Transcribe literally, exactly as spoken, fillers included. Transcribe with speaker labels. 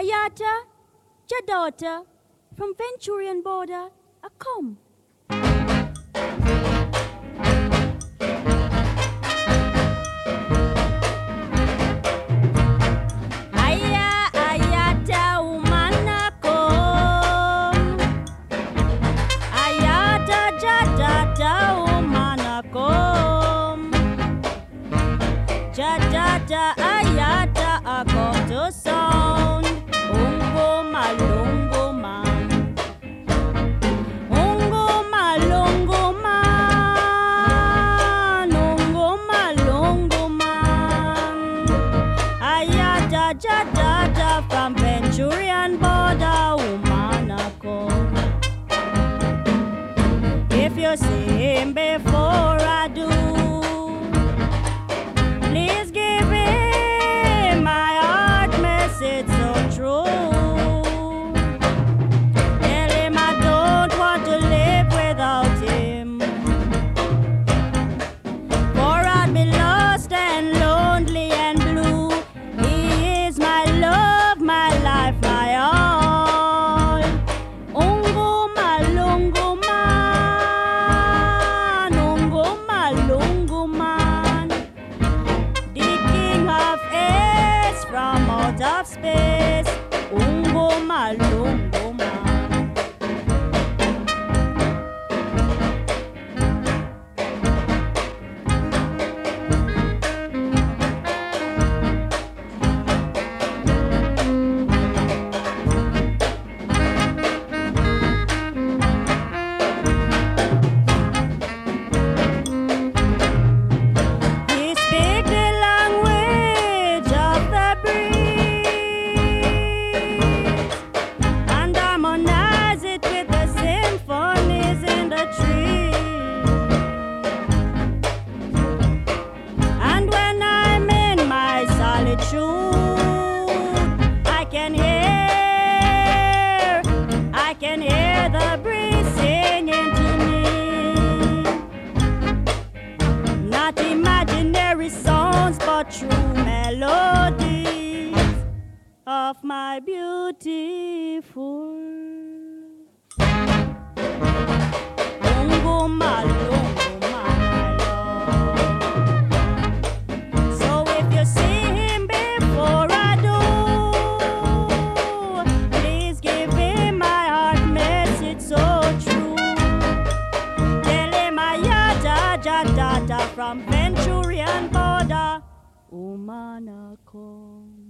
Speaker 1: Ayata, your daughter, from Venturian border, a come. Aya, ayata, umana come. Ayata, jadata, umana come. Jadata, ayata, a come to sound. Ungo malungo man. Ungo malungo man. Ungo malungo man. Ayata jadada from Venturian border, Umanako. If you see him before I do, please give him my heart message so true. Tell him I don't want to live without him, for I'd be lost and lonely and blue. He is my love, my life, my all. Ungo malungo man, ungo malungo man, the king of ace from out of space. Ungo malungo man. He speak the language of the breeze and harmonize it with the symphonies in the trees. And when I'm in my solitude, I can hear, I can hear the breeze singing to me. Not imaginary sounds, but true melodies of my beautiful. Ungo malungo my love. So if you see him before I do, please give him my heart message so true. Tell him I yada jadada from Venturian border, Umanako.